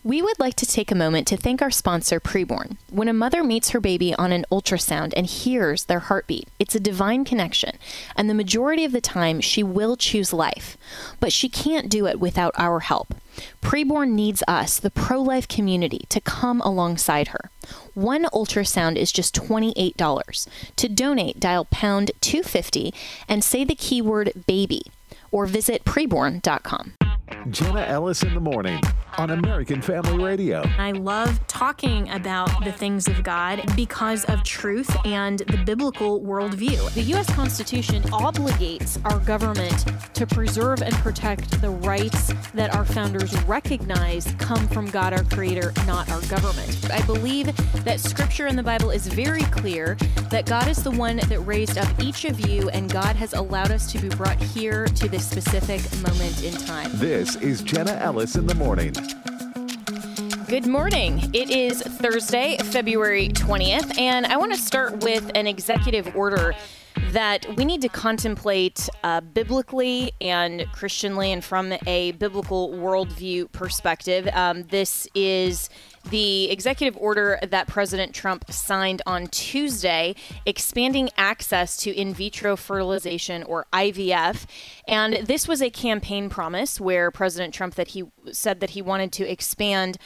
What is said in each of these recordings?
We would like to take a moment to thank our sponsor, Preborn. When a mother meets her baby on an ultrasound and hears their heartbeat, it's a divine connection, and the majority of the time she will choose life. But she can't do it without our help. Preborn needs us, the pro-life community, to come alongside her. One ultrasound is just $28. To donate, dial pound 250 and say the keyword baby, or visit preborn.com. Jenna Ellis in the morning on American Family Radio. I love talking about the things of God because of truth and the biblical worldview. The U.S. Constitution obligates our government to preserve and protect the rights that our founders recognize come from God, our Creator, not our government. I believe that Scripture in the Bible is very clear that God is the one that raised up each of you, and God has allowed us to be brought here to this specific moment in time. This is Jenna Ellis in the morning. Good morning. It is Thursday, February 20th, and I want to start with an executive order that we need to contemplate biblically and Christianly and from a biblical worldview perspective. This is the executive order that President Trump signed on Tuesday, expanding access to in vitro fertilization, or IVF. And this was a campaign promise where President Trump said that he wanted to expand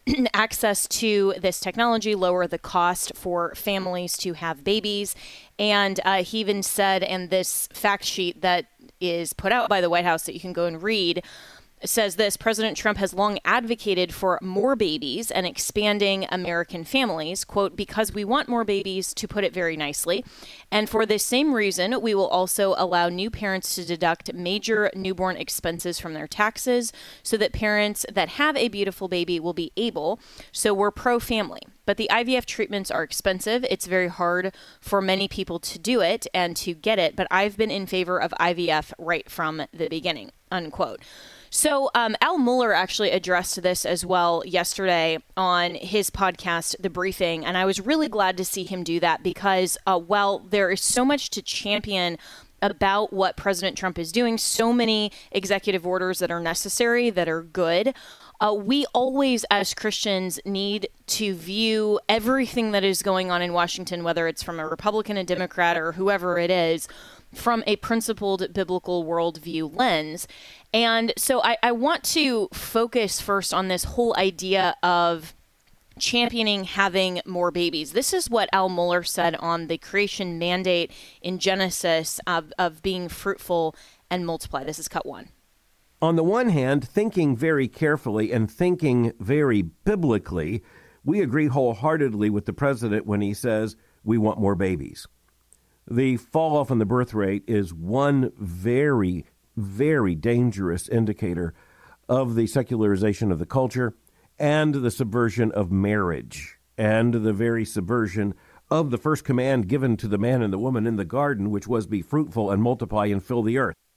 access to this technology, lower the cost for families to have babies. And he even said, and this fact sheet that is put out by the White House that you can go and read, says this: President Trump has long advocated for more babies and expanding American families, quote, because we want more babies, to put it very nicely. And for this same reason, we will also allow new parents to deduct major newborn expenses from their taxes so that parents that have a beautiful baby will be able. So we're pro-family. But the IVF treatments are expensive. It's very hard for many people to do it and to get it. But I've been in favor of IVF right from the beginning, unquote. So Al Mohler actually addressed this as well yesterday on his podcast, The Briefing, and I was really glad to see him do that because while there is so much to champion about what President Trump is doing, so many executive orders that are necessary, that are good, we always, as Christians, need to view everything that is going on in Washington, whether it's from a Republican, a Democrat, or whoever it is, from a principled biblical worldview lens. And so I want to focus first on this whole idea of championing having more babies. This is what Al Mohler said on the creation mandate in Genesis of being fruitful and multiply. This is cut one. On the one hand, thinking very carefully and thinking very biblically, we agree wholeheartedly with the president when he says we want more babies. The fall off in the birth rate is one very, very dangerous indicator of the secularization of the culture and the subversion of marriage and the very subversion of the first command given to the man and the woman in the garden, which was be fruitful and multiply and fill the earth.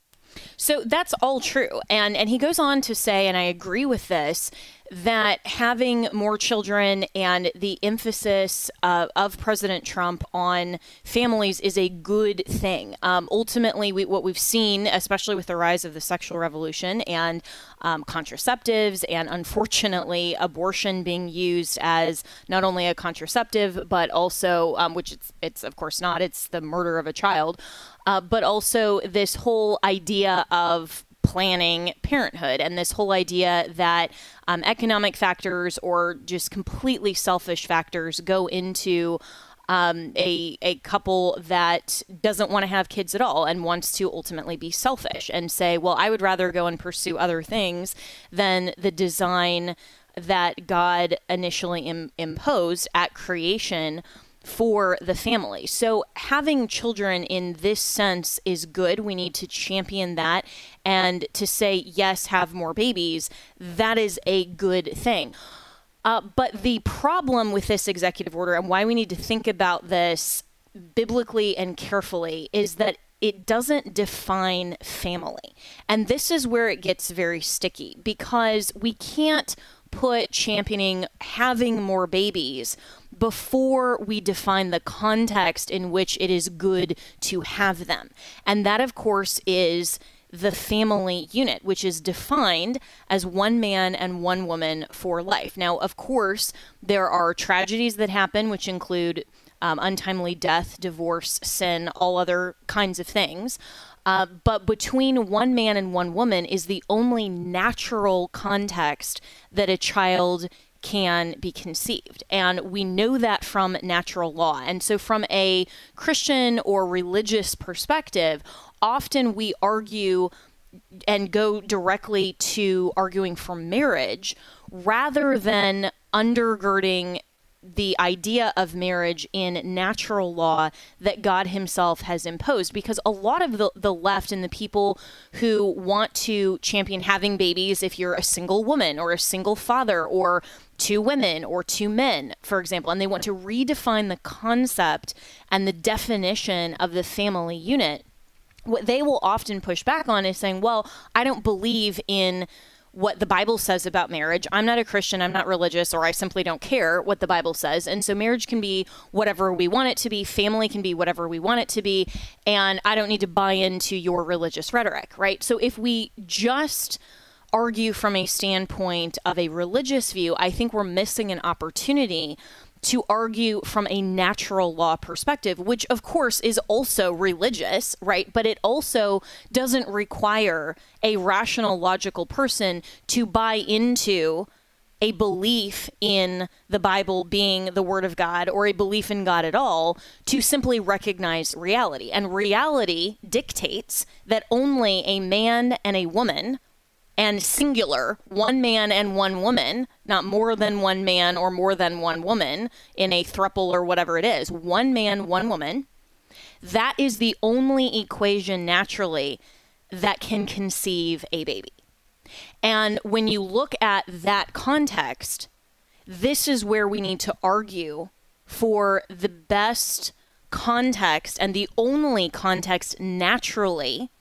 So that's all true. And he goes on to say, and I agree with this, that having more children and the emphasis of President Trump on families is a good thing. Ultimately, what we've seen, especially with the rise of the sexual revolution and contraceptives, and unfortunately abortion being used as not only a contraceptive, but also, which it's of course not, it's the murder of a child, but also this whole idea of planning parenthood and this whole idea that economic factors or just completely selfish factors go into a couple that doesn't want to have kids at all and wants to ultimately be selfish and say, well, I would rather go and pursue other things than the design that God initially imposed at creation for the family. So having children in this sense is good. We need to champion that, and to say, yes, have more babies, that is a good thing. But the problem with this executive order, and why we need to think about this biblically and carefully, is that it doesn't define family. And this is where it gets very sticky, because we can't put championing having more babies before we define the context in which it is good to have them. And that, of course, is the family unit, which is defined as one man and one woman for life. Now, of course, there are tragedies that happen, which include untimely death, divorce, sin, all other kinds of things. But between one man and one woman is the only natural context that a child can be conceived. And we know that from natural law. And so from a Christian or religious perspective, often we argue and go directly to arguing for marriage rather than undergirding the idea of marriage in natural law that God himself has imposed. Because a lot of the left and the people who want to champion having babies if you're a single woman or a single father or two women or two men, for example, and they want to redefine the concept and the definition of the family unit, what they will often push back on is saying, well, I don't believe in what the Bible says about marriage. I'm not a Christian, I'm not religious, or I simply don't care what the Bible says. And so marriage can be whatever we want it to be, family can be whatever we want it to be, and I don't need to buy into your religious rhetoric, right? So if we just argue from a standpoint of a religious view, I think we're missing an opportunity to argue from a natural law perspective, which of course is also religious, right? But it also doesn't require a rational, logical person to buy into a belief in the Bible being the Word of God or a belief in God at all to simply recognize reality. And reality dictates that only a man and a woman, and singular, one man and one woman, not more than one man or more than one woman in a throuple or whatever it is, one man, one woman, that is the only equation naturally that can conceive a baby. And when you look at that context, this is where we need to argue for the best context and the only context naturally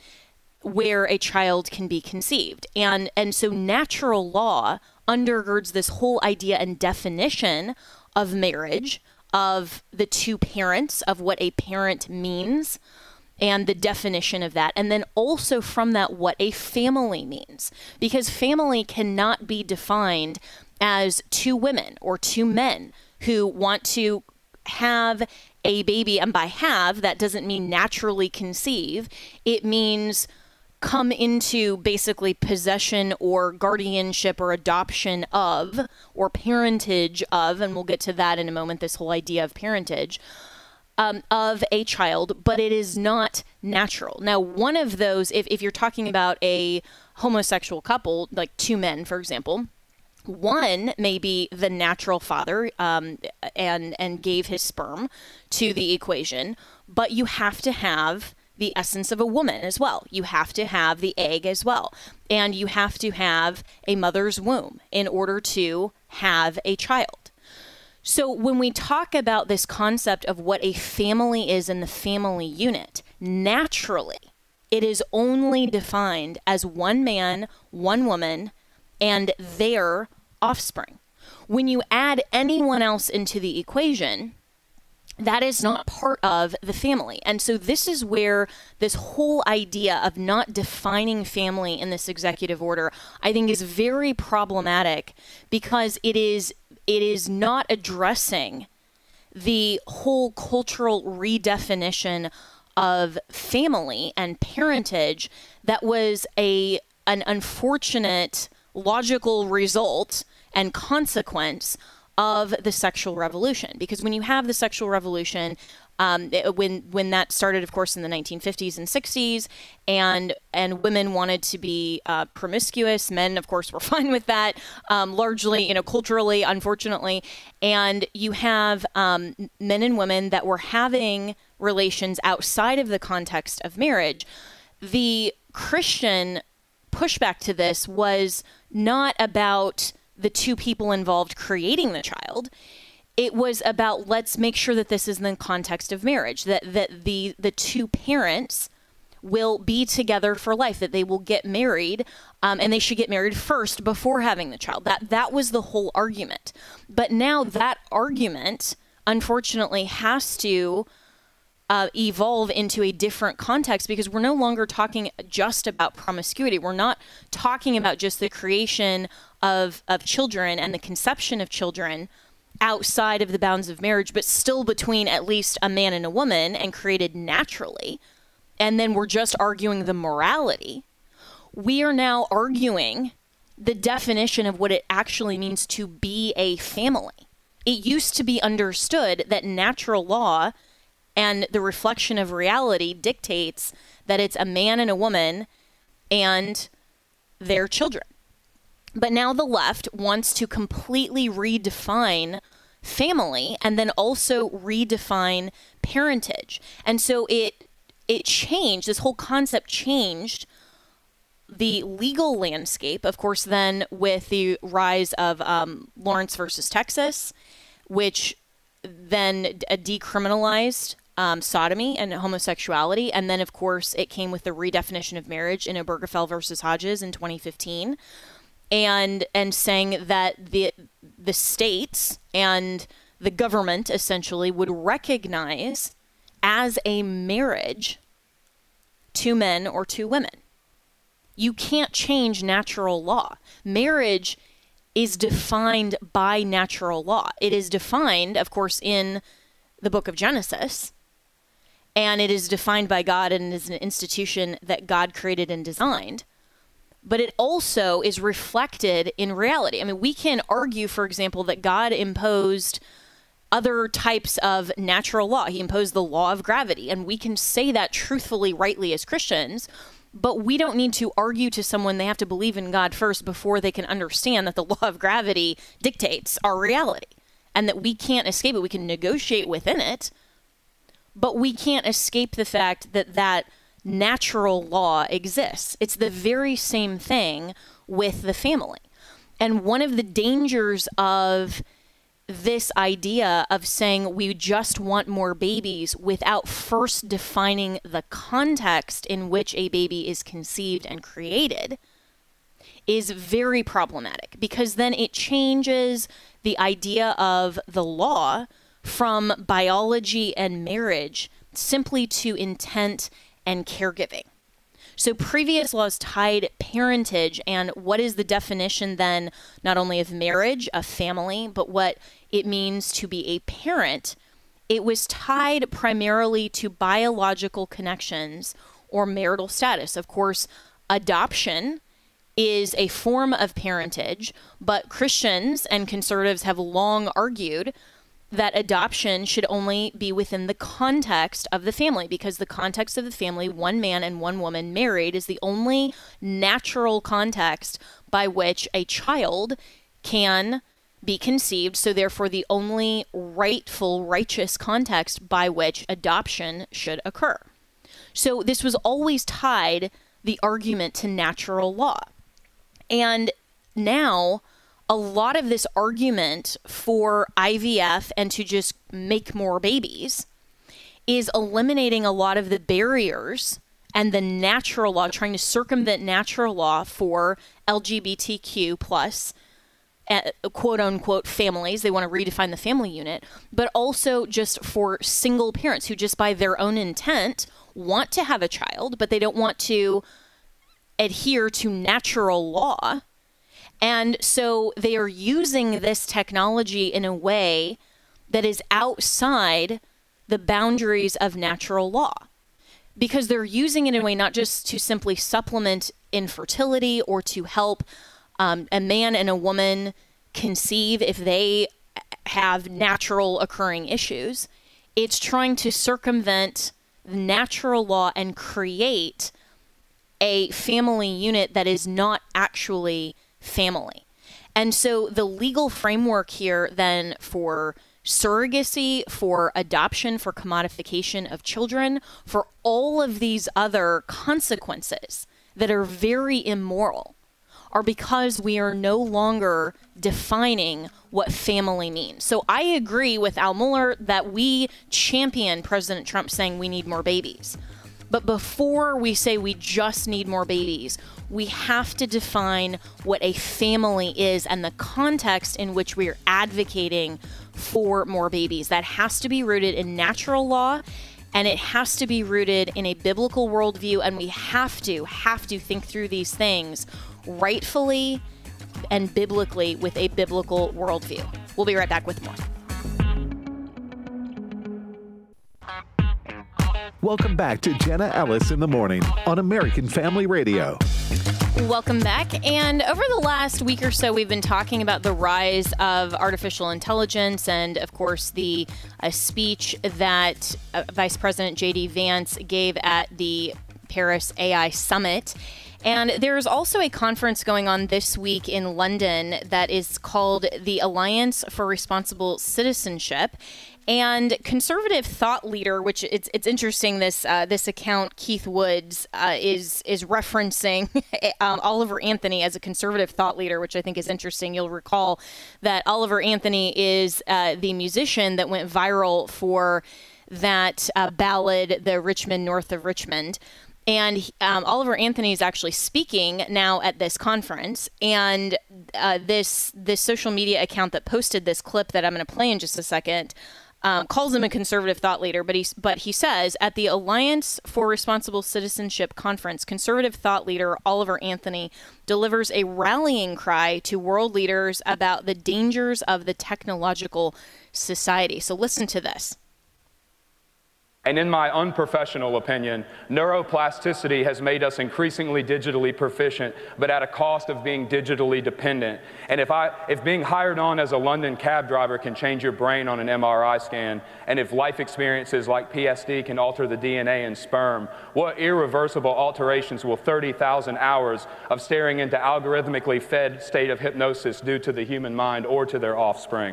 where a child can be conceived. And so natural law undergirds this whole idea and definition of marriage, of the two parents, of what a parent means, and the definition of that. And then also from that, what a family means. Because family cannot be defined as two women or two men who want to have a baby. And by have, that doesn't mean naturally conceive. It means come into basically possession or guardianship or adoption of or parentage of, and we'll get to that in a moment, this whole idea of parentage, of a child, but it is not natural. Now, one of those, if you're talking about a homosexual couple, like two men, for example, one may be the natural father and gave his sperm to the equation, but you have to have the essence of a woman as well. You have to have the egg as well. And you have to have a mother's womb in order to have a child. So when we talk about this concept of what a family is in the family unit, naturally, it is only defined as one man, one woman, and their offspring. When you add anyone else into the equation, that is not part of the family. And so this is where this whole idea of not defining family in this executive order, I think, is very problematic, because it is not addressing the whole cultural redefinition of family and parentage that was an unfortunate logical result and consequence of the sexual revolution. Because when you have the sexual revolution, when that started, of course, in the 1950s and 60s, and women wanted to be promiscuous, men, of course, were fine with that, largely, culturally, unfortunately. And you have men and women that were having relations outside of the context of marriage. The Christian pushback to this was not about the two people involved creating the child. It was about, let's make sure that this is in the context of marriage, that the two parents will be together for life, that they will get married, and they should get married first before having the child. That was the whole argument. But now that argument, unfortunately, has to evolve into a different context, because we're no longer talking just about promiscuity. We're not talking about just the creation of children and the conception of children outside of the bounds of marriage, but still between at least a man and a woman and created naturally. And then we're just arguing the morality. We are now arguing the definition of what it actually means to be a family. It used to be understood that natural law and the reflection of reality dictates that it's a man and a woman and their children. But now the left wants to completely redefine family and then also redefine parentage. And so it changed, this whole concept changed the legal landscape, of course, then with the rise of Lawrence versus Texas, which then decriminalized sodomy and homosexuality. And then, of course, it came with the redefinition of marriage in Obergefell versus Hodges in 2015, and saying that the states and the government essentially would recognize as a marriage two men or two women. You can't change natural law. Marriage is defined by natural law. It is defined, of course, in the book of Genesis, and it is defined by God and is an institution that God created and designed. But it also is reflected in reality. I mean, we can argue, for example, that God imposed other types of natural law. He imposed the law of gravity, and we can say that truthfully, rightly as Christians. But we don't need to argue to someone. They have to believe in God first before they can understand that the law of gravity dictates our reality and that we can't escape it. We can negotiate within it, but we can't escape the fact that that natural law exists. It's the very same thing with the family. And one of the dangers of this idea of saying we just want more babies without first defining the context in which a baby is conceived and created is very problematic, because then it changes the idea of the law from biology and marriage simply to intent and caregiving. So previous laws tied parentage and what is the definition then not only of marriage, of family, but what it means to be a parent. It was tied primarily to biological connections or marital status. Of course, adoption is a form of parentage, but Christians and conservatives have long argued that adoption should only be within the context of the family, because the context of the family, one man and one woman married, is the only natural context by which a child can be conceived. So therefore, the only rightful, righteous context by which adoption should occur. So this was always tied, the argument, to natural law. And now a lot of this argument for IVF and to just make more babies is eliminating a lot of the barriers and the natural law, trying to circumvent natural law for LGBTQ plus quote unquote families. They want to redefine the family unit, but also just for single parents who just by their own intent want to have a child, but they don't want to adhere to natural law. And so they are using this technology in a way that is outside the boundaries of natural law, because they're using it in a way not just to simply supplement infertility or to help a man and a woman conceive if they have natural occurring issues. It's trying to circumvent natural law and create a family unit that is not actually family. And so the legal framework here then for surrogacy, for adoption, for commodification of children, for all of these other consequences that are very immoral are because we are no longer defining what family means. So I agree with Al Mohler that we champion President Trump saying we need more babies. But before we say we just need more babies, we have to define what a family is and the context in which we are advocating for more babies. That has to be rooted in natural law And it has to be rooted in a biblical worldview, and we have to think through these things rightfully and biblically with a biblical worldview. We'll be right back with more. Welcome back to Jenna Ellis in the Morning on American Family Radio. Welcome back. And over the last week or so, we've been talking about the rise of artificial intelligence and, of course, the speech that Vice President J.D. Vance gave at the Paris AI Summit. And there's also a conference going on this week in London that is called the Alliance for Responsible Citizenship. And conservative thought leader, which it's interesting, this account, Keith Woods, is referencing Oliver Anthony as a conservative thought leader, which I think is interesting. You'll recall that Oliver Anthony is the musician that went viral for that ballad, The Richmond North of Richmond. And Oliver Anthony is actually speaking now at this conference. And this social media account that posted this clip that I'm going to play in just a second calls him a conservative thought leader, but he says at the Alliance for Responsible Citizenship conference, conservative thought leader Oliver Anthony delivers a rallying cry to world leaders about the dangers of the technological society. So listen to this. And in my unprofessional opinion, neuroplasticity has made us increasingly digitally proficient, but at a cost of being digitally dependent. And if being hired on as a London cab driver can change your brain on an MRI scan, and if life experiences like PSD can alter the DNA in sperm, what irreversible alterations will 30,000 hours of staring into algorithmically fed state of hypnosis do to the human mind or to their offspring?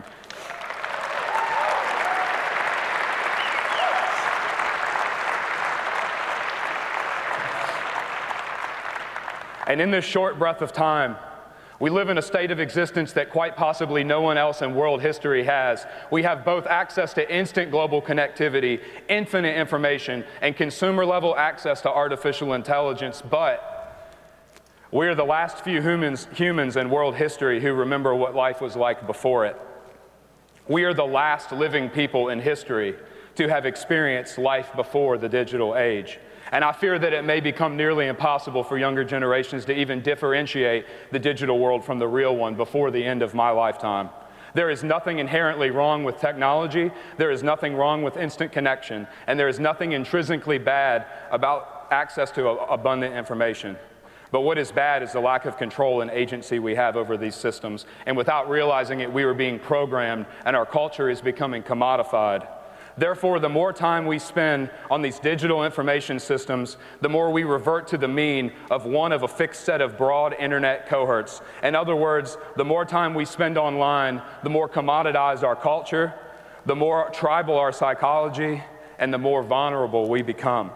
And in this short breath of time, we live in a state of existence that quite possibly no one else in world history has. We have both access to instant global connectivity, infinite information, and consumer-level access to artificial intelligence, but we are the last few humans in world history who remember what life was like before it. We are the last living people in history to have experienced life before the digital age. And I fear that it may become nearly impossible for younger generations to even differentiate the digital world from the real one before the end of my lifetime. There is nothing inherently wrong with technology, there is nothing wrong with instant connection, and there is nothing intrinsically bad about access to abundant information. But what is bad is the lack of control and agency we have over these systems. And without realizing it, we are being programmed, and our culture is becoming commodified. Therefore, the more time we spend on these digital information systems, the more we revert to the mean of one of a fixed set of broad internet cohorts. In other words, the more time we spend online, the more commoditized our culture, the more tribal our psychology, and the more vulnerable we become.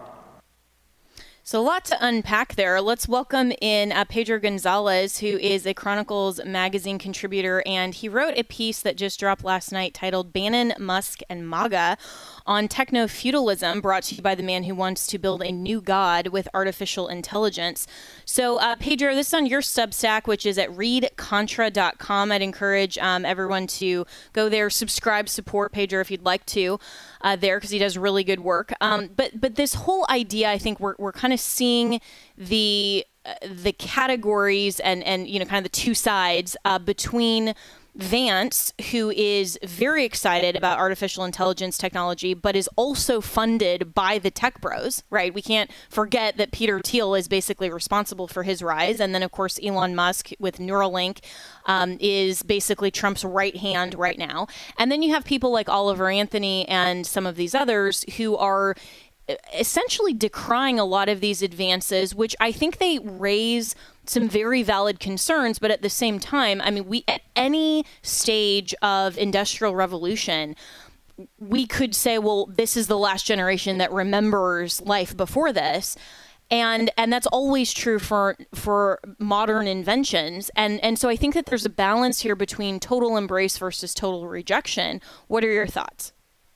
So a lot to unpack there. Let's welcome in Pedro Gonzalez, who is a Chronicles magazine contributor, and he wrote a piece that just dropped last night titled Bannon, Musk, and MAGA on techno-feudalism, brought to you by the man who wants to build a new god with artificial intelligence. So, Pedro, this is on your Substack, which is at readcontra.com. I'd encourage everyone to go there, subscribe, support Pedro if you'd like to there, because he does really good work. But this whole idea, I think we're kind of seeing the categories and kind of the two sides between Vance, who is very excited about artificial intelligence technology, but is also funded by the tech bros, right? We can't forget that Peter Thiel is basically responsible for his rise. And then, of course, Elon Musk with Neuralink is basically Trump's right hand right now. And then you have people like Oliver Anthony and some of these others who are essentially decrying a lot of these advances, which I think they raise some very valid concerns. But at the same time, I mean, we at any stage of industrial revolution, we could say, well, this is the last generation that remembers life before this. And that's always true for modern inventions. And so I think that there's a balance here between total embrace versus total rejection. What are your thoughts?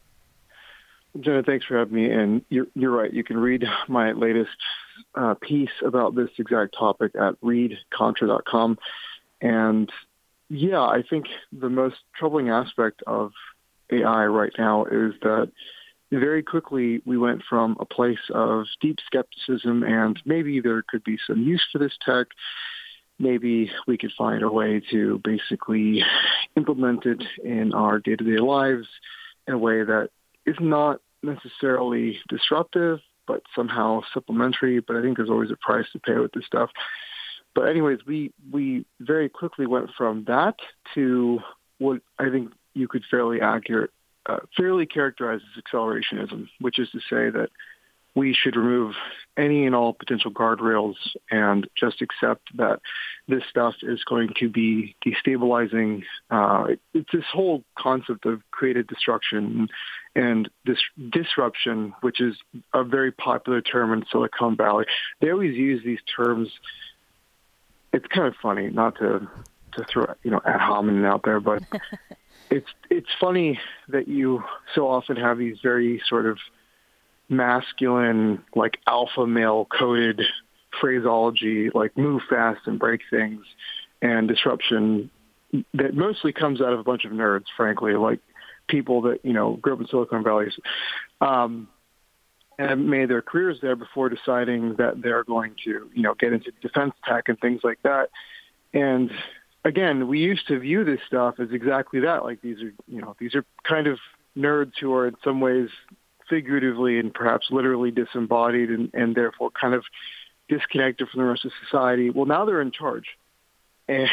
Jenna, thanks for having me. And you're right. You can read my latest piece about this exact topic at readcontra.com. And yeah, I think the most troubling aspect of AI right now is that very quickly we went from a place of deep skepticism and maybe there could be some use for this tech. Maybe we could find a way to basically implement it in our day-to-day lives in a way that is not necessarily disruptive, but somehow supplementary. But I think there's always a price to pay with this stuff. But anyways, we very quickly went from that to what I think you could fairly characterize as accelerationism, which is to say that we should remove any and all potential guardrails and just accept that this stuff is going to be destabilizing. It's this whole concept of creative destruction and disruption, which is a very popular term in Silicon Valley. They always use these terms. It's kind of funny, not to throw ad hominem out there, but it's funny that you so often have these very sort of masculine, like alpha male coded phraseology, like move fast and break things, and disruption that mostly comes out of a bunch of nerds, frankly, like people that grew up in Silicon Valley and have made their careers there before deciding that they're going to get into defense tech and things like that. And again, we used to view this stuff as exactly that. Like these are kind of nerds who are in some ways figuratively and perhaps literally disembodied and therefore kind of disconnected from the rest of society. Well, now they're in charge, or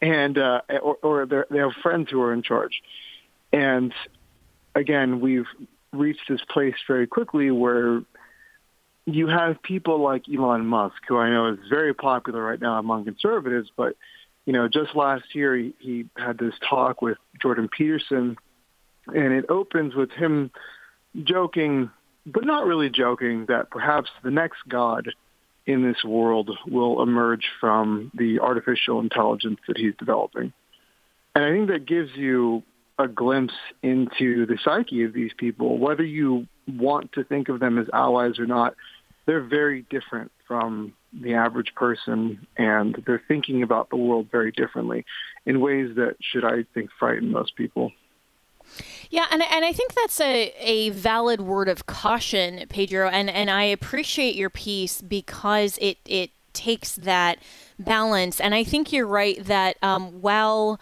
they have friends who are in charge. And again, we've reached this place very quickly where you have people like Elon Musk, who I know is very popular right now among conservatives, but just last year he had this talk with Jordan Peterson, and it opens with him joking, but not really joking, that perhaps the next god in this world will emerge from the artificial intelligence that he's developing. And I think that gives you a glimpse into the psyche of these people. Whether you want to think of them as allies or not, they're very different from the average person, and they're thinking about the world very differently in ways that should, I think, frighten most people. Yeah, and I think that's a valid word of caution, Pedro, and I appreciate your piece because it takes that balance. And I think you're right that while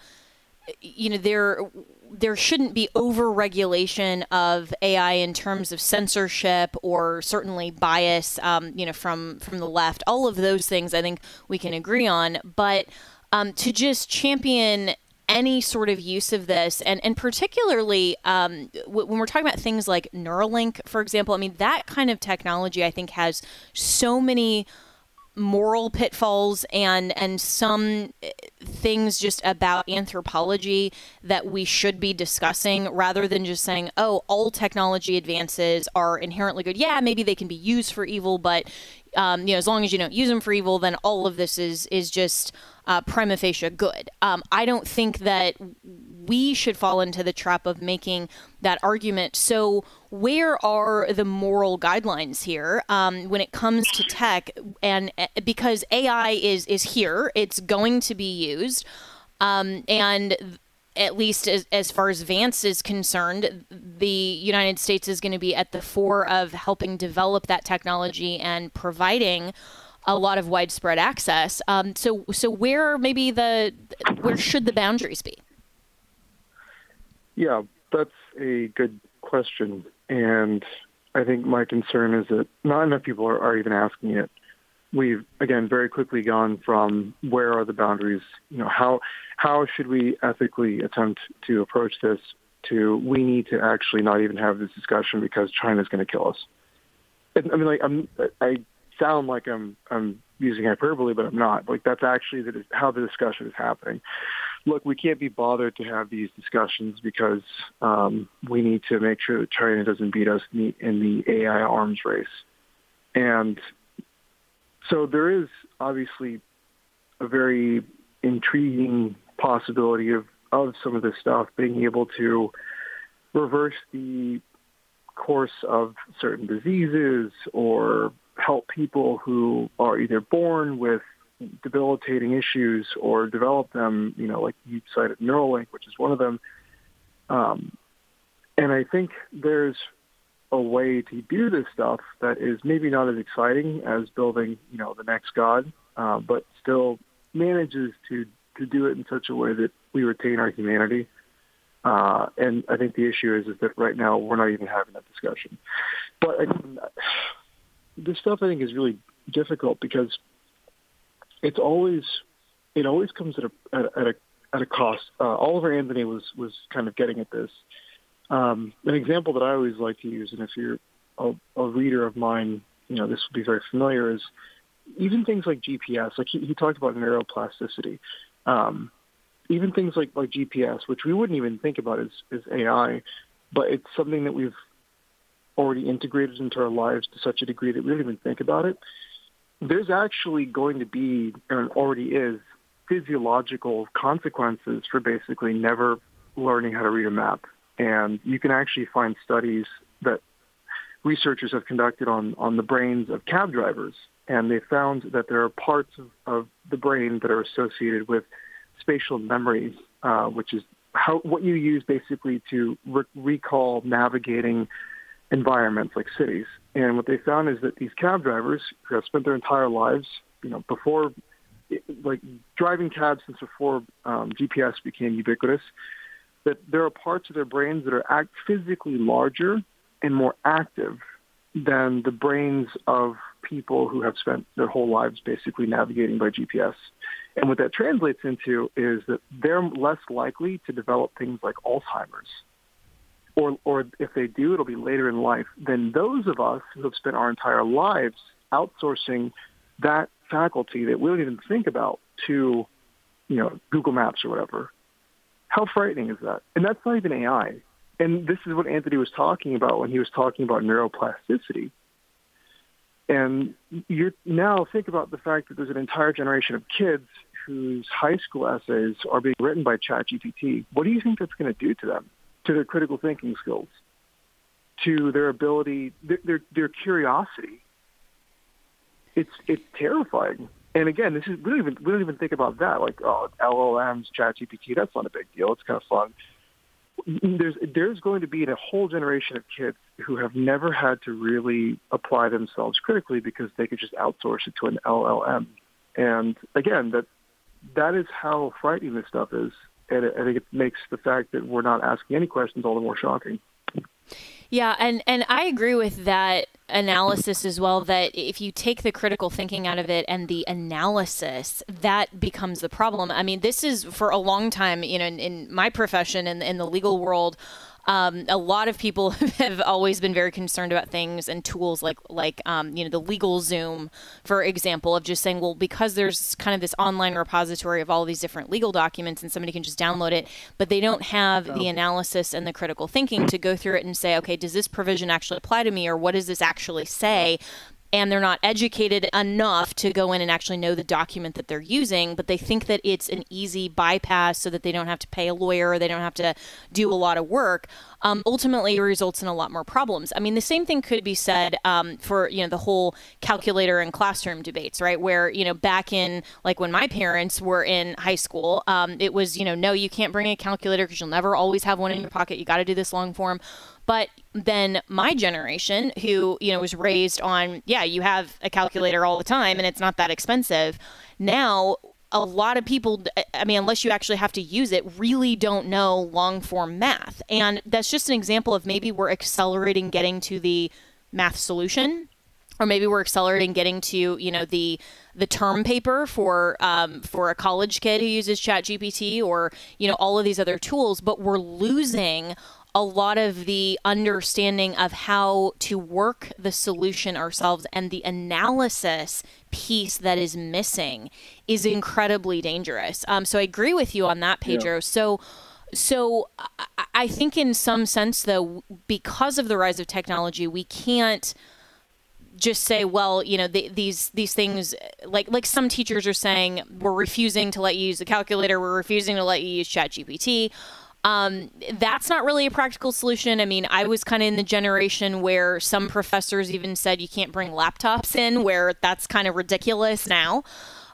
there shouldn't be over-regulation of AI in terms of censorship or certainly bias, from the left, all of those things I think we can agree on. But to just champion any sort of use of this, and particularly when we're talking about things like Neuralink, for example, I mean, that kind of technology, I think, has so many moral pitfalls and some things just about anthropology that we should be discussing rather than just saying, oh, all technology advances are inherently good. Yeah, maybe they can be used for evil, but as long as you don't use them for evil, then all of this is just prima facie good. I don't think that we should fall into the trap of making that argument. So where are the moral guidelines here when it comes to tech? And because AI is here, it's going to be used. And at least as far as Vance is concerned, the United States is going to be at the fore of helping develop that technology and providing a lot of widespread access. So where should the boundaries be? Yeah, that's a good question. And I think my concern is that not enough people are even asking it. We've, again, very quickly gone from where are the boundaries, how should we ethically attempt to approach this, to we need to actually not even have this discussion because China's going to kill us. I mean, I sound like I'm using hyperbole, but I'm not. Like, that's actually how the discussion is happening. Look, we can't be bothered to have these discussions because we need to make sure that China doesn't beat us in the AI arms race. And so there is obviously a very intriguing possibility of some of this stuff being able to reverse the course of certain diseases or help people who are either born with debilitating issues or develop them, like you cited Neuralink, which is one of them. And I think there's a way to do this stuff that is maybe not as exciting as building, the next God, but still manages to do it in such a way that we retain our humanity. And I think the issue is that right now we're not even having that discussion. But this stuff I think is really difficult because it always comes at a cost. Oliver Anthony was kind of getting at this. An example that I always like to use, and if you're a reader of mine, this would be very familiar, is even things like GPS. Like he talked about neuroplasticity. Even things like GPS, which we wouldn't even think about as AI, but it's something that we've already integrated into our lives to such a degree that we don't even think about it. There's actually going to be, and already is, physiological consequences for basically never learning how to read a map. And you can actually find studies that researchers have conducted on the brains of cab drivers. And they found that there are parts of the brain that are associated with spatial memory, which is what you use basically to recall navigating environments like cities. And what they found is that these cab drivers who have spent their entire lives, before, like driving cabs since before GPS became ubiquitous, that there are parts of their brains that are physically larger and more active than the brains of people who have spent their whole lives basically navigating by GPS. And what that translates into is that they're less likely to develop things like Alzheimer's. Or if they do, it'll be later in life than those of us who have spent our entire lives outsourcing that faculty that we don't even think about to, Google Maps or whatever. How frightening is that? And that's not even AI. And this is what Anthony was talking about when he was talking about neuroplasticity. And you now think about the fact that there's an entire generation of kids whose high school essays are being written by ChatGPT. What do you think that's going to do to them, to their critical thinking skills, to their ability, their curiosity? It's terrifying. And again, this is we don't even think about that. Like, LLMs, ChatGPT, that's not a big deal. It's kind of fun. There's going to be a whole generation of kids who have never had to really apply themselves critically because they could just outsource it to an LLM. And again, that is how frightening this stuff is. And I think it makes the fact that we're not asking any questions all the more shocking. Yeah, and I agree with that analysis as well, that if you take the critical thinking out of it and the analysis, that becomes the problem. I mean, this is for a long time, in my profession and in the legal world, a lot of people have always been very concerned about things and tools like the LegalZoom, for example, of just saying, well, because there's kind of this online repository of all of these different legal documents and somebody can just download it, but they don't have the analysis and the critical thinking to go through it and say, okay, does this provision actually apply to me, or what does this actually say? And they're not educated enough to go in and actually know the document that they're using, but they think that it's an easy bypass so that they don't have to pay a lawyer, or they don't have to do a lot of work. Ultimately, it results in a lot more problems. I mean, the same thing could be said for, the whole calculator and classroom debates, right? Where, back in, like when my parents were in high school, it was, no, you can't bring a calculator because you'll never always have one in your pocket. You got to do this long form. But then my generation, who, was raised on, you have a calculator all the time and it's not that expensive. Now, a lot of people, I mean, unless you actually have to use it, really don't know long form math. And that's just an example of maybe we're accelerating getting to the math solution, or maybe we're accelerating getting to, the term paper for a college kid who uses ChatGPT, or, all of these other tools, but we're losing a lot of the understanding of how to work the solution ourselves, and the analysis piece that is missing is incredibly dangerous. So I agree with you on that, Pedro. Yeah. So I think in some sense, though, because of the rise of technology, we can't just say, well, these things, like some teachers are saying, we're refusing to let you use the calculator, we're refusing to let you use ChatGPT. That's not really a practical solution. I mean, I was kind of in the generation where some professors even said you can't bring laptops in, where that's kind of ridiculous now.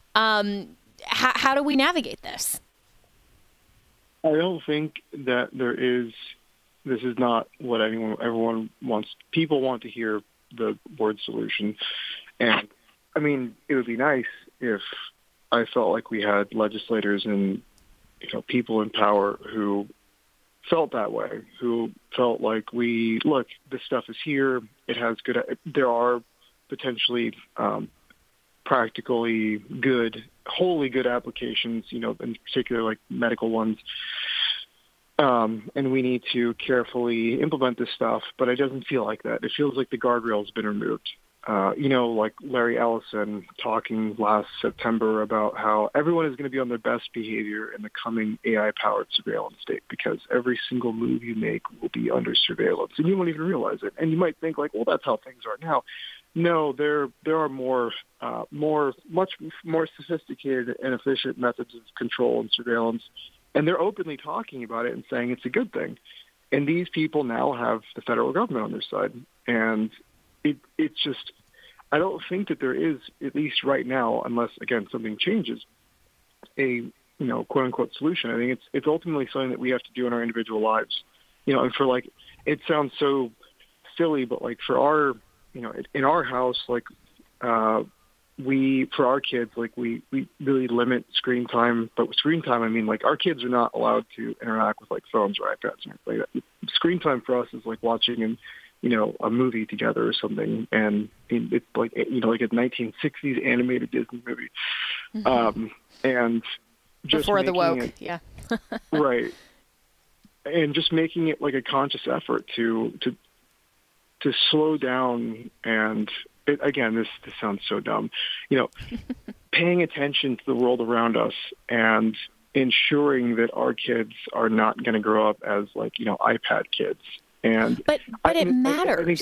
How do we navigate this? I don't think that there is This is not what everyone wants. People want to hear the word solution. And, I mean, it would be nice if I felt like we had legislators and, people in power who felt that way, who felt like look, this stuff is here. It has there are potentially practically good, wholly good applications, in particular like medical ones. And we need to carefully implement this stuff, but it doesn't feel like that. It feels like the guardrail's been removed. Like Larry Ellison talking last September about how everyone is going to be on their best behavior in the coming AI-powered surveillance state because every single move you make will be under surveillance, and you won't even realize it. And you might think like, well, that's how things are now. No, there are much more sophisticated and efficient methods of control and surveillance, and they're openly talking about it and saying it's a good thing. And these people now have the federal government on their side, and it's just, I don't think that there is, at least right now, unless again something changes, a quote unquote solution. I think it's ultimately something that we have to do in our individual lives. And for like, it sounds so silly, but like for our, in our house, like for our kids, like we really limit screen time. But with screen time, I mean like our kids are not allowed to interact with like phones or iPads or anything like that. Screen time for us is like watching a movie together or something, and it's like like a 1960s animated Disney movie, and just before the woke, yeah, right, and just making it like a conscious effort to slow down. And again, this sounds so dumb, paying attention to the world around us and ensuring that our kids are not going to grow up as like iPad kids. But it matters.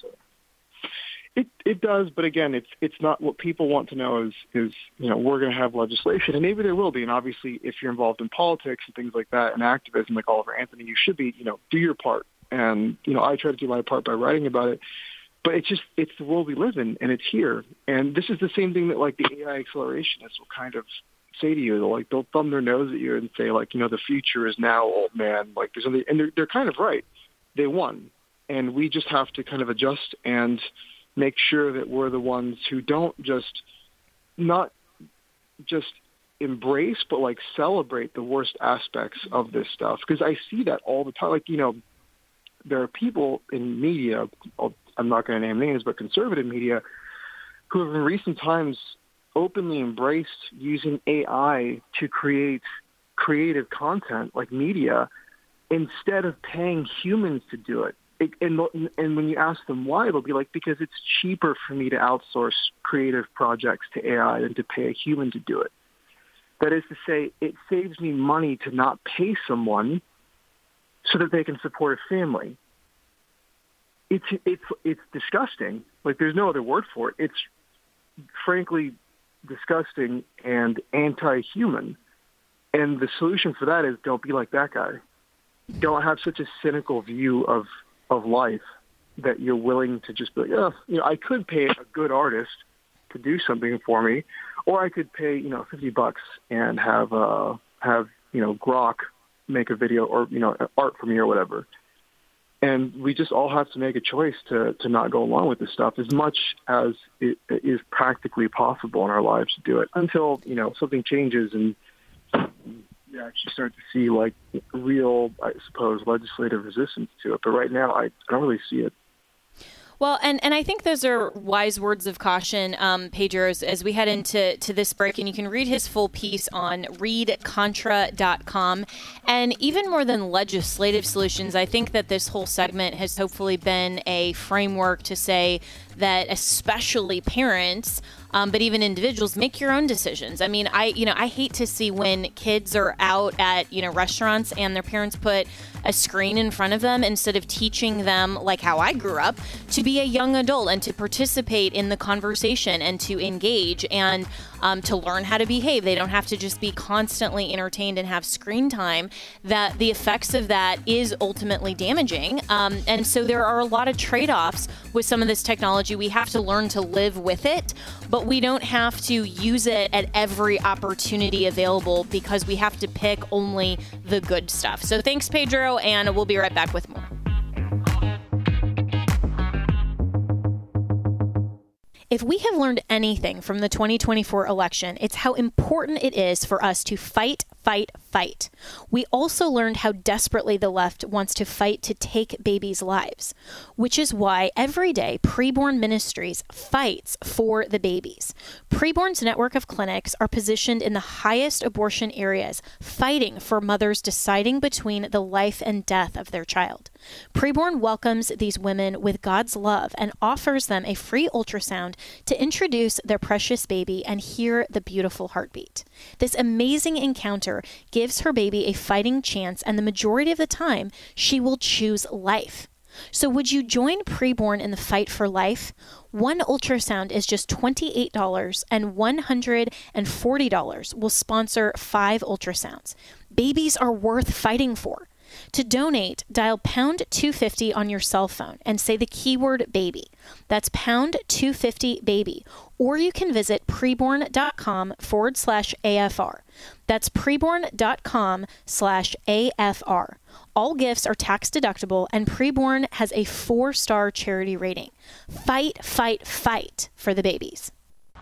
It does, but again, it's not what people want to know is we're going to have legislation, and maybe there will be. And obviously, if you're involved in politics and things like that and activism, like Oliver Anthony, you should be do your part. And I try to do my part by writing about it. But it's the world we live in, and it's here. And this is the same thing that like the AI accelerationists will kind of say to you. They'll thumb their nose at you and say like the future is now, old man. Like there's something, and they're kind of right. They won, and we just have to kind of adjust and make sure that we're the ones who don't not just embrace, but like celebrate the worst aspects of this stuff. Because I see that all the time. Like, there are people in media, I'm not going to name names, but conservative media, who have in recent times openly embraced using AI to create creative content like media, instead of paying humans to do it. And when you ask them why, they'll be like, because it's cheaper for me to outsource creative projects to AI than to pay a human to do it. That is to say, it saves me money to not pay someone so that they can support a family. It's disgusting. Like there's no other word for it. It's frankly disgusting and anti-human. And the solution for that is don't be like that guy. Don't have such a cynical view of life that you're willing to just be like, I could pay a good artist to do something for me, or I could pay, $50 and have Grok make a video or, art for me or whatever. And we just all have to make a choice to not go along with this stuff as much as it is practically possible in our lives to do it until, something changes and you actually start to see like real, I suppose, legislative resistance to it. But right now, I don't really see it. Well, and I think those are wise words of caution, Pedro, as we head into this break. And you can read his full piece on readcontra.com. And even more than legislative solutions, I think that this whole segment has hopefully been a framework to say that especially parents, but even individuals, make your own decisions. I mean, I hate to see when kids are out at, restaurants and their parents put a screen in front of them instead of teaching them, like how I grew up, to be a young adult and to participate in the conversation and to engage and to learn how to behave. They don't have to just be constantly entertained and have screen time. That the effects of that is ultimately damaging. And so there are a lot of trade-offs with some of this technology. We have to learn to live with it, but we don't have to use it at every opportunity available because we have to pick only the good stuff. So thanks, Pedro, and we'll be right back with more. If we have learned anything from the 2024 election, it's how important it is for us to fight, fight, fight. We also learned how desperately the left wants to fight to take babies' lives, which is why every day Preborn Ministries fights for the babies. Preborn's network of clinics are positioned in the highest abortion areas, fighting for mothers deciding between the life and death of their child. Preborn welcomes these women with God's love and offers them a free ultrasound to introduce their precious baby and hear the beautiful heartbeat. This amazing encounter gives her baby a fighting chance, and the majority of the time, she will choose life. So would you join Preborn in the fight for life? One ultrasound is just $28, and $140 will sponsor 5 ultrasounds. Babies are worth fighting for. To donate, dial pound 250 on your cell phone and say the keyword baby. That's pound 250 baby. Or you can visit preborn.com/AFR. That's preborn.com/AFR. All gifts are tax deductible, and Preborn has a 4-star charity rating. Fight, fight, fight for the babies.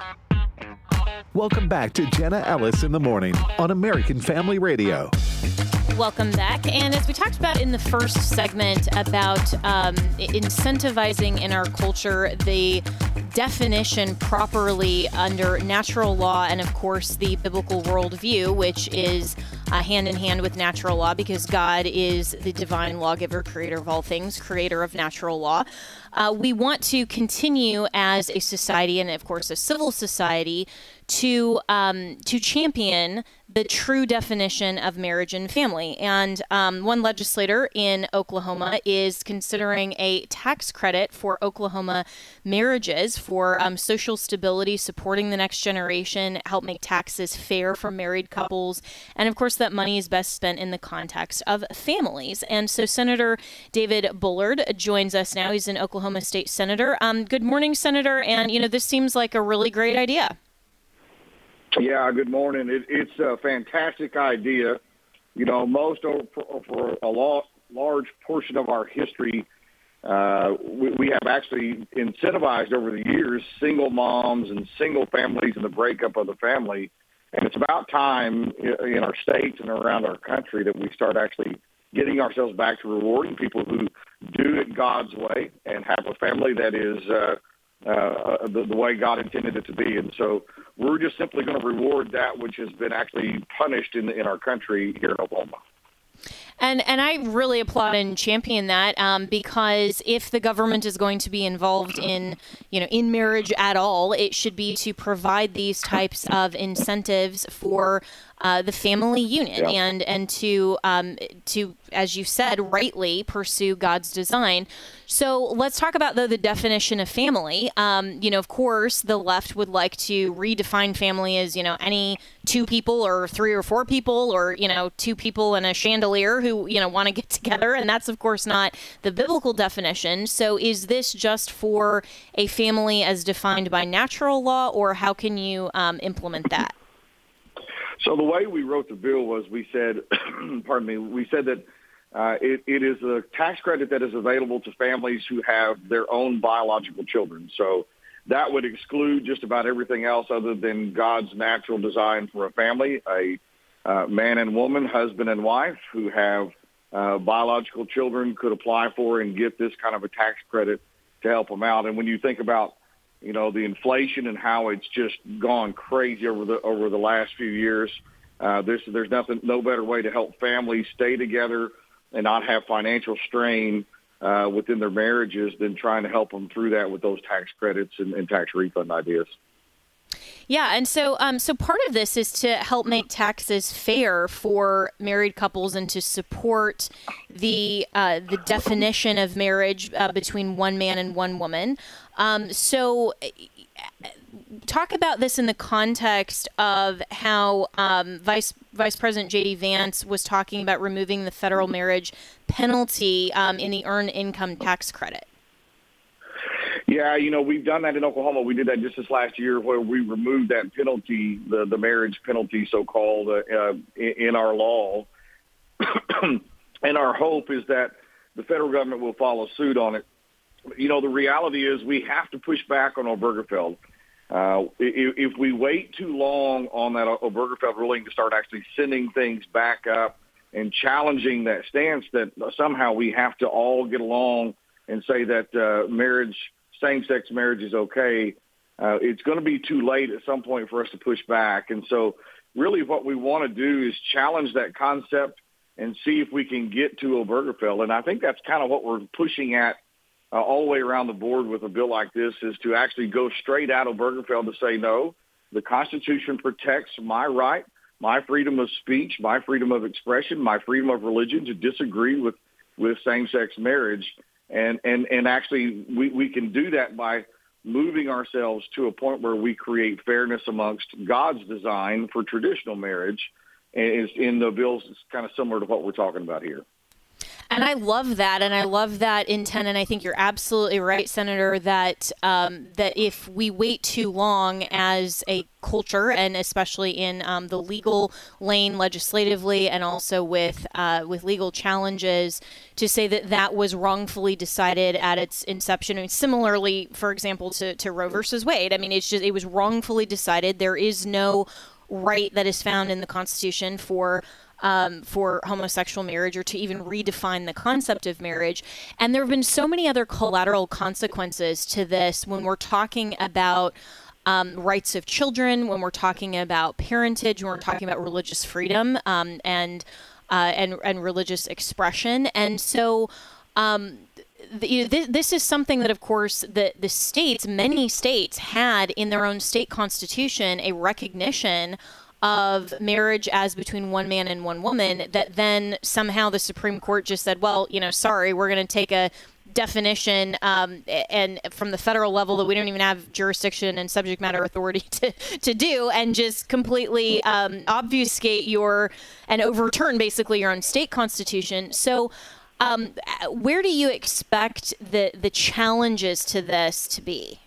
Welcome back to Jenna Ellis in the Morning on American Family Radio. Welcome back. And as we talked about in the first segment about incentivizing in our culture the definition properly under natural law and, of course, the biblical worldview, which is hand in hand with natural law because God is the divine lawgiver, creator of all things, creator of natural law. We want to continue as a society and, of course, a civil society to champion the true definition of marriage and family. And one legislator in Oklahoma is considering a tax credit for Oklahoma marriages for social stability, supporting the next generation, help make taxes fair for married couples. And of course, that money is best spent in the context of families. And so Senator David Bullard joins us now. He's an Oklahoma State Senator. Good morning, Senator. And, this seems like a really great idea. Yeah, good morning. It's a fantastic idea. Most for a large portion of our history, we have actually incentivized over the years single moms and single families and the breakup of the family. And it's about time in our states and around our country that we start actually getting ourselves back to rewarding people who do it God's way and have a family that is the way God intended it to be. And so we're just simply going to reward that which has been actually punished in our country here in Oklahoma. And I really applaud and champion that because if the government is going to be involved in marriage at all, it should be to provide these types of incentives for the family unit and to as you said, rightly pursue God's design. So let's talk about the definition of family. Of course, the left would like to redefine family as, any 2 people or 3 or 4 people or, 2 people in a chandelier who, want to get together. And that's, of course, not the biblical definition. So is this just for a family as defined by natural law, or how can you implement that? So the way we wrote the bill was we said, we said that it is a tax credit that is available to families who have their own biological children. So that would exclude just about everything else other than God's natural design for a family, a man and woman, husband and wife who have biological children could apply for and get this kind of a tax credit to help them out. And when you think about the inflation and how it's just gone crazy over the last few years, there's no better way to help families stay together and not have financial strain within their marriages than trying to help them through that with those tax credits and tax refund ideas. Yeah, and so part of this is to help make taxes fair for married couples and to support the definition of marriage between one man and one woman. So talk about this in the context of how Vice President J.D. Vance was talking about removing the federal marriage penalty in the earned income tax credit. Yeah, we've done that in Oklahoma. We did that just this last year where we removed that penalty, the marriage penalty, so-called, in our law. And our hope is that the federal government will follow suit on it the reality is we have to push back on Obergefell. If we wait too long on that Obergefell ruling to start actually sending things back up and challenging that stance that somehow we have to all get along and say that same-sex marriage is okay, it's going to be too late at some point for us to push back. And so really what we want to do is challenge that concept and see if we can get to Obergefell. And I think that's kind of what we're pushing at all the way around the board with a bill like this, is to actually go straight out of Obergefell to say, no, the Constitution protects my right, my freedom of speech, my freedom of expression, my freedom of religion to disagree with same-sex marriage. And actually we can do that by moving ourselves to a point where we create fairness amongst God's design for traditional marriage. And in the bills, it's kind of similar to what we're talking about here. And I love that, and I love that intent, and I think you're absolutely right, Senator, that that if we wait too long as a culture, and especially in the legal lane legislatively, and also with legal challenges, to say that was wrongfully decided at its inception. I mean, similarly, for example, to Roe versus Wade. I mean, it was wrongfully decided. There is no right that is found in the Constitution for homosexual marriage, or to even redefine the concept of marriage. And there have been so many other collateral consequences to this when we're talking about rights of children, when we're talking about parentage, when we're talking about religious freedom and religious expression. And so this is something that, of course, the states, many states, had in their own state constitution a recognition of marriage as between one man and one woman, that then somehow the Supreme Court just said, well, sorry, we're going to take a definition and from the federal level that we don't even have jurisdiction and subject matter authority to do, and just completely obfuscate and overturn basically your own state constitution. So where do you expect the challenges to this to be?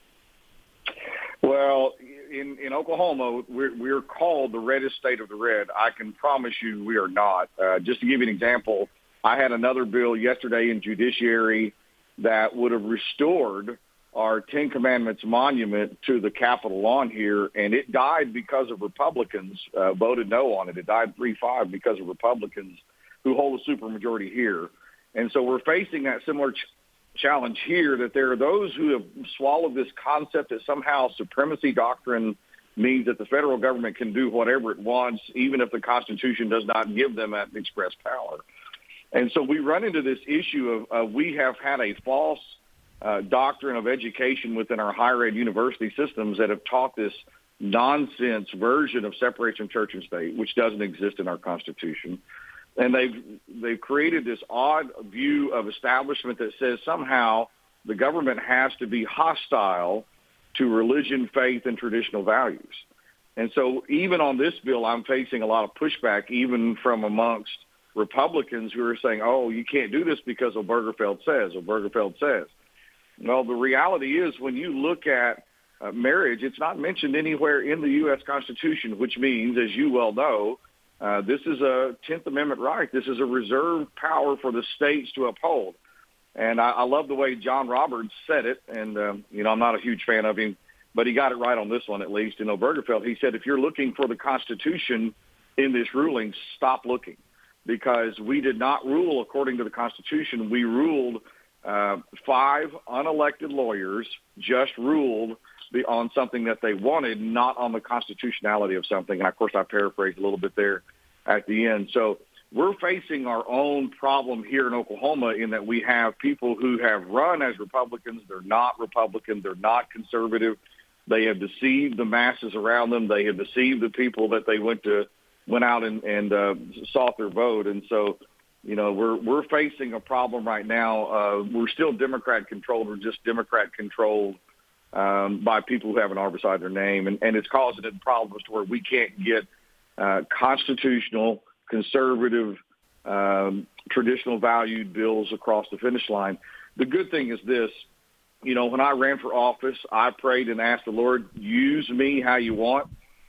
Well, in Oklahoma, we're called the reddest state of the red. I can promise you we are not. Just to give you an example, I had another bill yesterday in Judiciary that would have restored our Ten Commandments monument to the Capitol lawn here, and it died because of Republicans voted no on it. It died 3-5 because of Republicans who hold a supermajority here. And so we're facing that similar challenge here, that there are those who have swallowed this concept that somehow supremacy doctrine means that the federal government can do whatever it wants, even if the Constitution does not give them that express power. And so we run into this issue of we have had a false doctrine of education within our higher ed university systems that have taught this nonsense version of separation of church and state, which doesn't exist in our Constitution. And they've created this odd view of establishment that says somehow the government has to be hostile to religion, faith, and traditional values. And so even on this bill, I'm facing a lot of pushback, even from amongst Republicans who are saying, oh, you can't do this because Obergefell says. Well, the reality is when you look at marriage, it's not mentioned anywhere in the U.S. Constitution, which means, as you well know, this is a 10th Amendment right. This is a reserved power for the states to uphold. And I love the way John Roberts said it. And, I'm not a huge fan of him, but he got it right on this one, at least. In Obergefell, he said, if you're looking for the Constitution in this ruling, stop looking. Because we did not rule according to the Constitution. We ruled 5 unelected lawyers just ruled on something that they wanted, not on the constitutionality of something. And, of course, I paraphrased a little bit there at the end. So we're facing our own problem here in Oklahoma in that we have people who have run as Republicans. They're not Republican. They're not conservative. They have deceived the masses around them. They have deceived the people that they went out and sought their vote. And so, we're facing a problem right now. We're still Democrat-controlled. We're just Democrat-controlled by people who have an R beside their name. And it's causing problems to where we can't get constitutional, conservative, traditional valued bills across the finish line. The good thing is this. When I ran for office, I prayed and asked the Lord, use me how you want.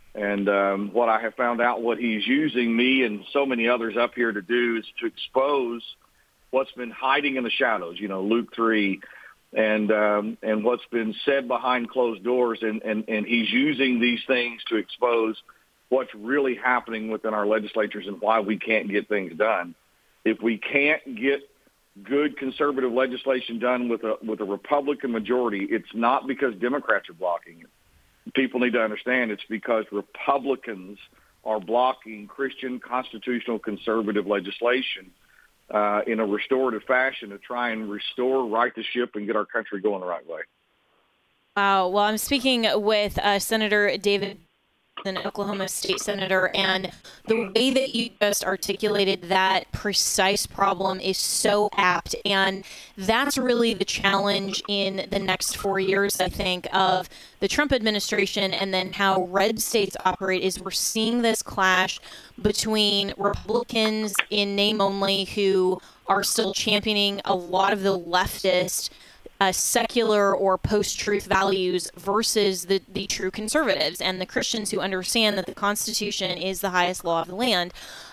And what I have found out, what he's using me and so many others up here to do is to expose what's been hiding in the shadows. Luke 3, and what's been said behind closed doors, and he's using these things to expose what's really happening within our legislatures and why we can't get things done. If we can't get good conservative legislation done with a Republican majority, it's not because Democrats are blocking it. People need to understand it's because Republicans are blocking Christian constitutional conservative legislation in a restorative fashion to try and right the ship and get our country going the right way. Wow. Well, I'm speaking with Senator David, an Oklahoma state senator, and the way that you just articulated that precise problem is so apt, and that's really the challenge in the next 4 years, I think, of the Trump administration, and then how red states operate is we're seeing this clash between Republicans in name only who are still championing a lot of the leftist secular or post-truth values versus the true conservatives and the Christians who understand that the Constitution is the highest law of the land.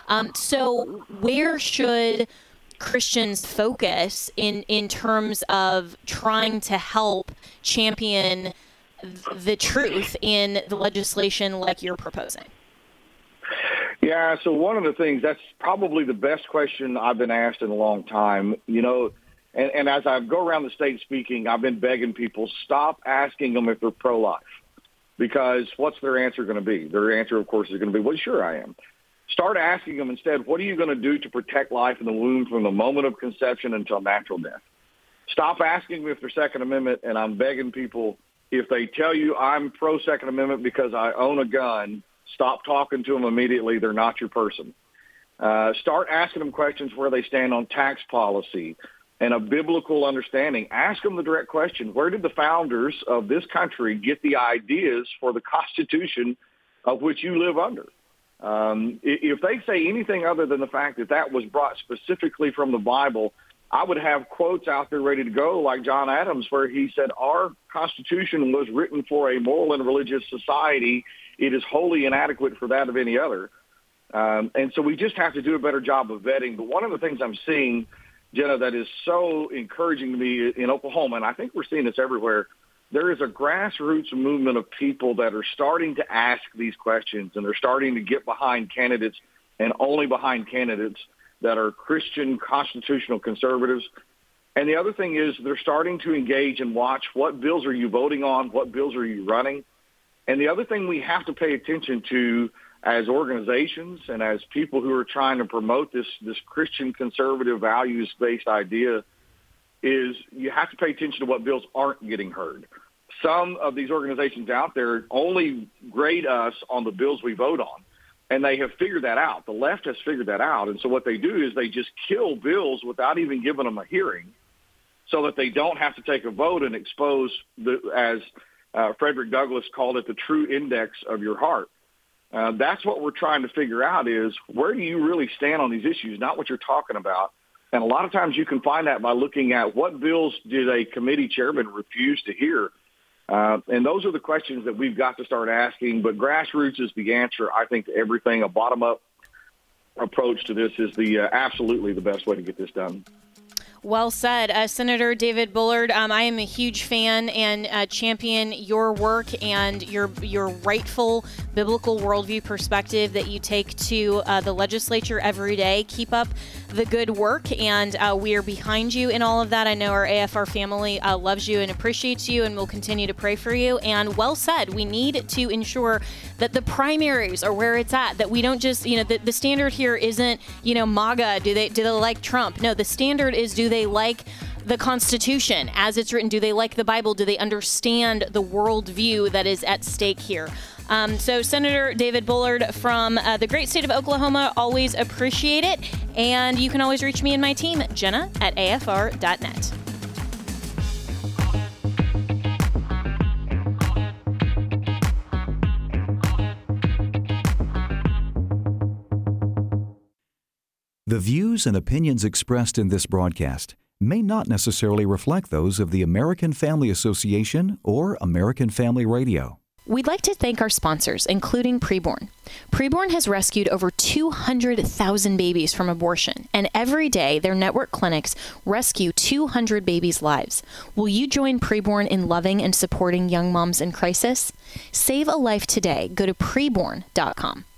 So where should Christians focus in terms of trying to help champion the truth in the legislation like you're proposing? Yeah, so one of the things, that's probably the best question I've been asked in a long time. And as I go around the state speaking, I've been begging people, stop asking them if they're pro-life. Because what's their answer going to be? Their answer, of course, is going to be, well, sure I am. Start asking them instead, what are you going to do to protect life in the womb from the moment of conception until natural death? Stop asking them if they're Second Amendment, and I'm begging people, if they tell you I'm pro-Second Amendment because I own a gun, stop talking to them immediately. They're not your person. Start asking them questions where they stand on tax policy and a biblical understanding. Ask them the direct question, where did the founders of this country get the ideas for the Constitution of which you live under? If they say anything other than the fact that that was brought specifically from the Bible, I would have quotes out there ready to go like John Adams, where he said, our Constitution was written for a moral and religious society. It is wholly inadequate for that of any other. And so we just have to do a better job of vetting. But one of the things I'm seeing, Jenna, that is so encouraging to me in Oklahoma, and I think we're seeing this everywhere, there is a grassroots movement of people that are starting to ask these questions, and they're starting to get behind candidates and only behind candidates that are Christian constitutional conservatives. And the other thing is they're starting to engage and watch what bills are you voting on, what bills are you running. And the other thing we have to pay attention to as organizations and as people who are trying to promote this Christian conservative values-based idea is you have to pay attention to what bills aren't getting heard. Some of these organizations out there only grade us on the bills we vote on, and they have figured that out. The left has figured that out, and so what they do is they just kill bills without even giving them a hearing so that they don't have to take a vote and expose, as Frederick Douglass called it, the true index of your heart. That's what we're trying to figure out is where do you really stand on these issues, not what you're talking about. And a lot of times you can find that by looking at what bills did a committee chairman refuse to hear. And those are the questions that we've got to start asking. But grassroots is the answer, I think, to everything. A bottom-up approach to this is absolutely the best way to get this done. Well said. Senator David Bullard, I am a huge fan and champion your work and your rightful biblical worldview perspective that you take to the legislature every day. Keep up the good work, and we are behind you in all of that. I know our AFR family loves you and appreciates you, and will continue to pray for you. And well said, we need to ensure that the primaries are where it's at, that we don't just, the standard here isn't, MAGA, do they like Trump? No, the standard is, do they like the Constitution as it's written? Do they like the Bible? Do they understand the worldview that is at stake here? So Senator David Bullard from the great state of Oklahoma, always appreciate it. And you can always reach me and my team, Jenna at afr.net. The views and opinions expressed in this broadcast may not necessarily reflect those of the American Family Association or American Family Radio. We'd like to thank our sponsors, including Preborn. Preborn has rescued over 200,000 babies from abortion, and every day their network clinics rescue 200 babies' lives. Will you join Preborn in loving and supporting young moms in crisis? Save a life today. Go to preborn.com.